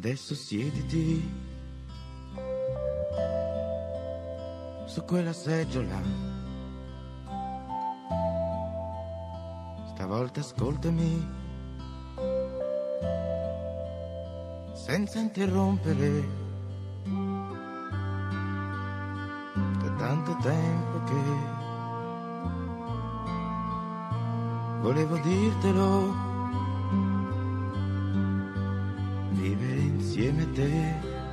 Adesso siediti su quella seggiola, stavolta ascoltami senza interrompere. Da tanto tempo che volevo dirtelo, vivere insieme a te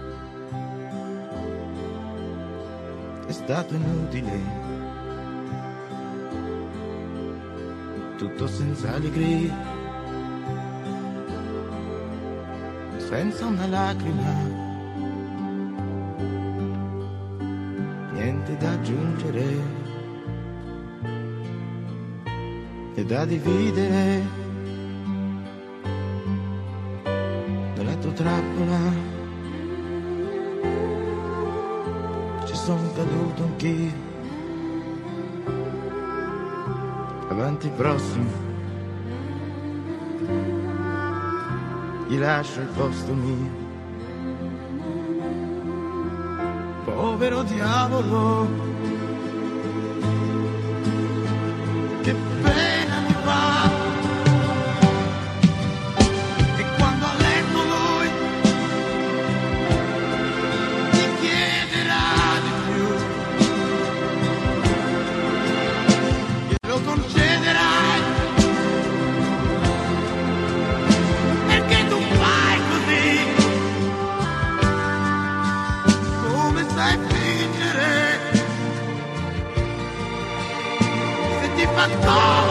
è stato inutile, tutto senza allegria, senza una lacrima, niente da aggiungere e da dividere. Nella tua trappola ci sono caduto anch'io, avanti prossimo gli lascio il posto mio. Povero diavolo, che pena mi fa, e quando a letto lui ti chiederà di più, glielo concederai, perché tu fai così, come sai fingere, se ti fa